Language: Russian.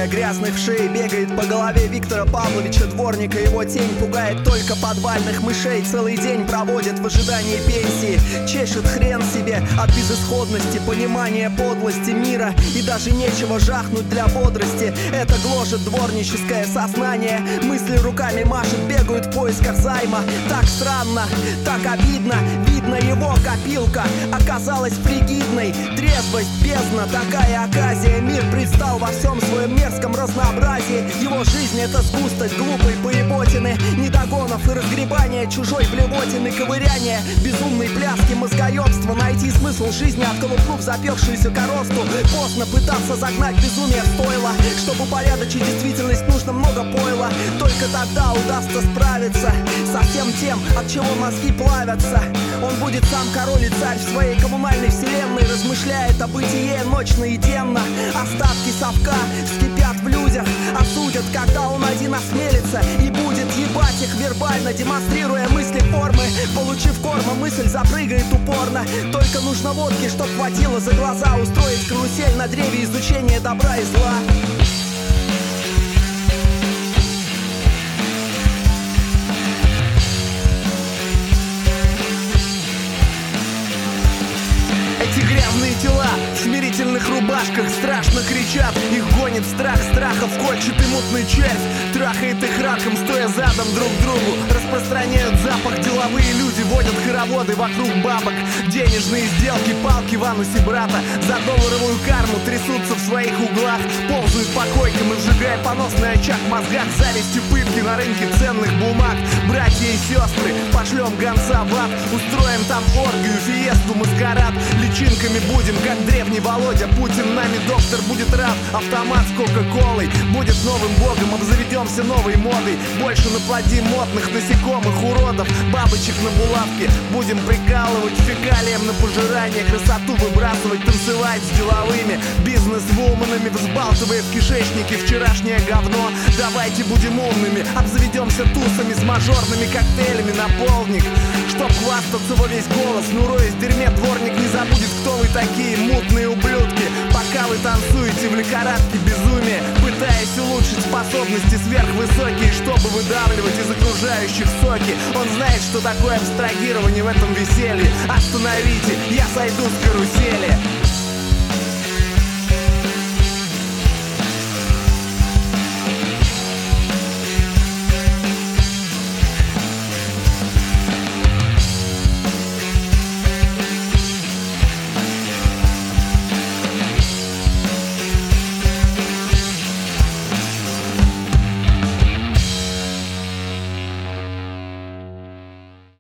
Серия грязных вшей бегает по голове Виктора Павловича Дворника. Его тень пугает только подвальных мышей. Целый день проводит в ожидании пенсии. Чешет хрен себе от безысходности, понимания подлости мира. И даже нечего жахнуть для бодрости. Это гложет дворническое сознание. Мысли руками машут, бегают в поисках займа. Так странно, так обидно. Видно, его копилка оказалась фригидной. Трезвость, бездна, такая оказия. Мир предстал во всем своем мерзком разнообразии. Его жизнь — это сгусток глупой поеботины, недогонов и разгребания чужой блевотины, ковыряния, безумной пляски, мозгоебства. Найти смысл жизни, отколупнув запекшуюся коросту. Поздно пытаться загнать безумие в стойло. Чтобы упорядочить действительность, нужно много пойла. Только тогда удастся справиться со всем тем, от чего мозги плавятся. Он будет сам король и царь в своей коммунальной вселенной. Размышляет о бытие ночно и денно. Остатки совка вскипят в людях, осудят, когда он один осмелится. И будет ебать их вербально, демонстрируя мысли формы. Получив корма, мысль запрыгает упорно. Только нужно водки, чтоб хватило за глаза. Устроить карусель на древе изучения добра и зла. Грязные тела в смирительных рубашках страшно кричат. Их гонит страх, страхов кольчит и мутный червь. Трахает их раком, стоя задом друг к другу. Распространяют запах деловые люди. Водят хороводы вокруг бабок. Денежные сделки, палки в анусе брата. За долларовую карму трясутся в своих углах. Ползают по койкам и сжигая поносный очаг в мозгах. Завистью пытки на рынке ценных бумаг. Братья и сестры, пошлем гонца в ад. Устроим там оргию, фиесту, маскарад. Личинками будем, как древний Володя Путин. Нами доктор будет рад. Автомат с кока-колой будет новым богом. Обзаведемся новой модой. Больше наплодим модных насекомых уродов. Бабочек на булавке будем прикалывать. Фекалием на пожирание. Красоту выбрасывать, танцевать с деловыми бизнес-вуменами, взбалтывая в кишечнике вчерашнее говно. Давайте будем умными. Обзаведемся тусами с мажорными коктейлями на полдник. Чтоб хвастаться во весь голос. Ну, роясь в дерьме, дворник не забудет, кто вы такие, мутные ублюдки. Пока вы танцуете в лихорадке безумия, пытаясь улучшить способности сверхвысокие, чтобы выдавливать из окружающих соки. Он знает, что такое абстрагирование в этом веселье. Остановите, я сойду с карусели.